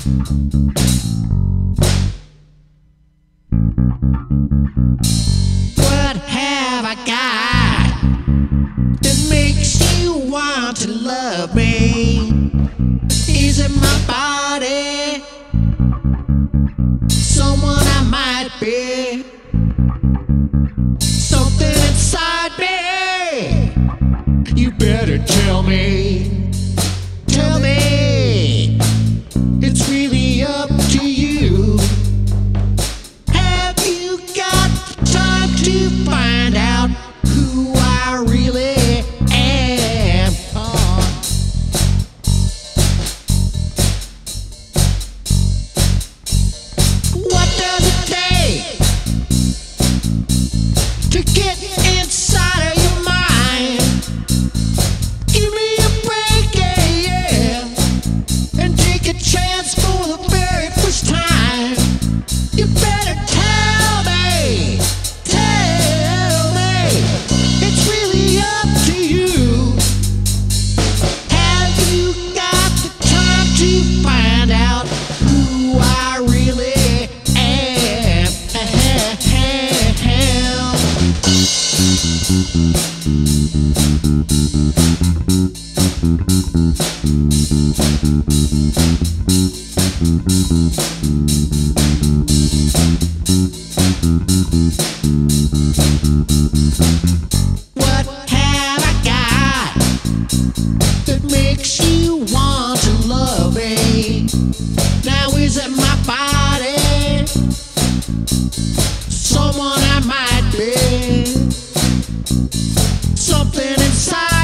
What have I got that makes you want to love me? Is it my body? Someone I might be? Something inside me? You better tell me. Tell me. It's really up to you. Have you got the time to find out who I really am? What does it take to get inside of your mind? Give me a break, yeah, and take a chance for the very first time. You better tell me, it's really up to you. Have you got the time to find out who I really am? What have I got that makes you want to love me? Now is it my body? Someone I might be? Something inside